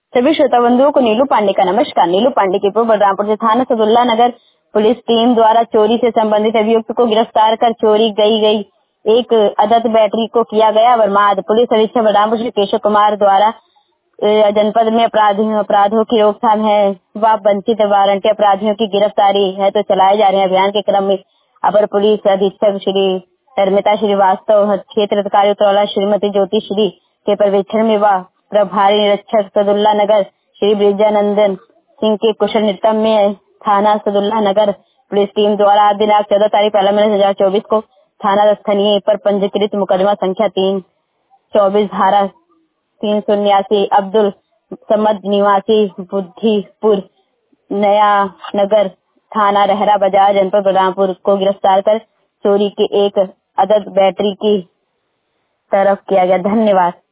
सभी श्रोता बंधुओं को नीलू पांडे का नमस्कार। नीलू पांडे की पूर्व बलरामपुर से थाना सदुल्ला नगर पुलिस टीम द्वारा चोरी से संबंधित अभियुक्त को गिरफ्तार कर चोरी गई एक अदद बैटरी को किया गया बरामद। पुलिस अधीक्षक बलरामपुर श्री केशव कुमार द्वारा जनपद में अपराधों की रोकथाम है व वंचित वारंटी अपराधियों की गिरफ्तारी है तो चलाए जा रहे अभियान के क्रम में अपर पुलिस अधीक्षक श्री धर्मिता श्रीवास्तव, क्षेत्र अधिकारी उत्तरवाला श्रीमती ज्योति श्री के पर्यवेक्षण में व प्रभारी निरीक्षक सदुल्ला नगर श्री ब्रिजानंदन सिंह के कुशल नेतृत्व में थाना सदुल्ला नगर पुलिस टीम द्वारा दिनांक 14 तारीख 1 महीने 2024 को थाना स्थानीय पर पंजीकृत मुकदमा संख्या 324 धारा 379 अब्दुल समद निवासी बुद्धिपुर नया नगर थाना रहरा बाजार जनपद बलरामपुर को गिरफ्तार कर चोरी के एक अदद बैटरी की तरफ किया गया। धन्यवाद।